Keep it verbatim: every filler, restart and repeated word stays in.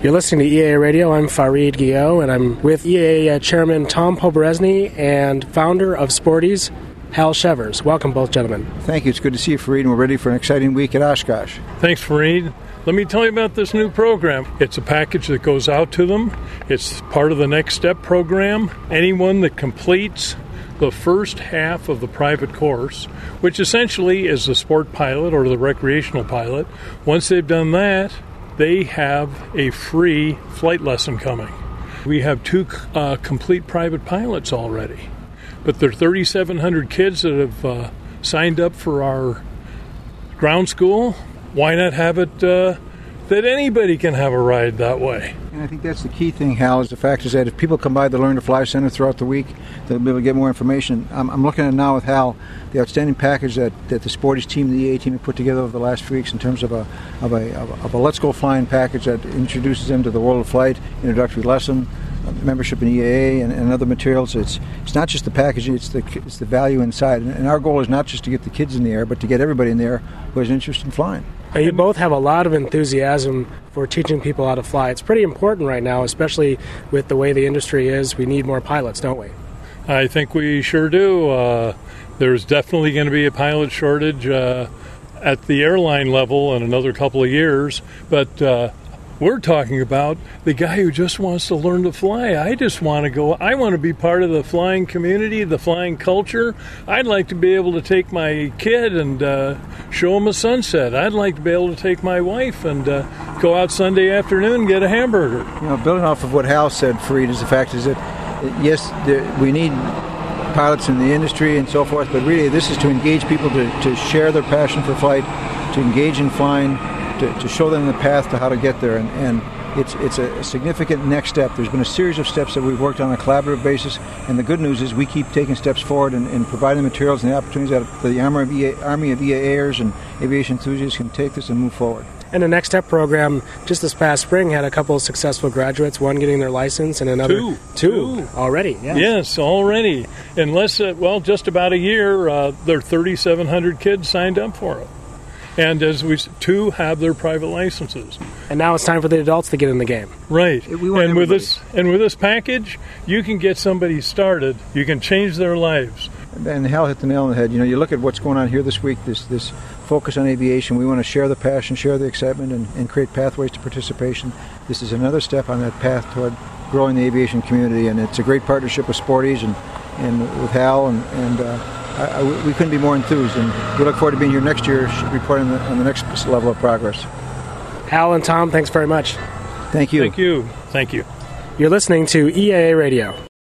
You're listening to E A A Radio. I'm Fareed Guillot, and I'm with E A A Chairman Tom Poberezny and founder of Sporties, Hal Shevers. Welcome, both gentlemen. Thank you. It's good to see you, Fareed, and we're ready for an exciting week at Oshkosh. Thanks, Fareed. Let me tell you about this new program. It's a package that goes out to them. It's part of the Next Step program. Anyone that completes the first half of the private course, which essentially is the sport pilot or the recreational pilot, once they've done that, they have a free flight lesson coming. We have two uh, complete private pilots already, but there are thirty-seven hundred kids that have uh, signed up for our ground school. Why not have it uh, that anybody can have a ride that way? And I think that's the key thing, Hal, is the fact is that if people come by the Learn to Fly Center throughout the week, they'll be able to get more information. I'm, I'm looking at now with Hal the outstanding package that, that the Sporties team, the E A team, have put together over the last few weeks in terms of a of a, of a, of a Let's Go Flying package that introduces them to the world of flight, introductory lesson, membership in E A A, and, and other materials. It's it's not just the packaging; it's the it's the value inside. And, and our goal is not just to get the kids in the air, but to get everybody in the air who has interest in flying. Now, you both have a lot of enthusiasm for teaching people how to fly. It's pretty important right now, especially with the way the industry is. We need more pilots, don't we? I think we sure do. Uh, there's definitely going to be a pilot shortage uh, at the airline level in another couple of years, but uh, we're talking about the guy who just wants to learn to fly. I just want to go. I want to be part of the flying community, the flying culture. I'd like to be able to take my kid and uh, show him a sunset. I'd like to be able to take my wife and uh, go out Sunday afternoon and get a hamburger. You know, building off of what Hal said, Fareed, is the fact is that, yes, there, we need pilots in the industry and so forth, but really this is to engage people to, to share their passion for flight, to engage in flying, To, to show them the path to how to get there, and, and it's it's a significant next step. There's been a series of steps that we've worked on a collaborative basis, and the good news is we keep taking steps forward and, and providing the materials and the opportunities that the Army of, E A, Army of E A Ers and aviation enthusiasts can take this and move forward. And the Next Step program, just this past spring, had a couple of successful graduates, one getting their license and another... Two. Two, Two. already, yes. Yes, already. In less, uh, well, just about a year, uh, there are thirty-seven hundred kids signed up for it. And as we two have their private licenses, and now it's time for the adults to get in the game. Right. We want and with everybody. this and with this package, you can get somebody started. You can change their lives. And Hal hit the nail on the head. You know, you look at what's going on here this week. This this focus on aviation. We want to share the passion, share the excitement, and, and create pathways to participation. This is another step on that path toward growing the aviation community, and it's a great partnership with Sporties and and with Hal and and. Uh, I, I, we couldn't be more enthused, and we look forward to being here next year reporting the, on the next level of progress. Hal and Tom, thanks very much. Thank you. Thank you. Thank you. You're listening to E A A Radio.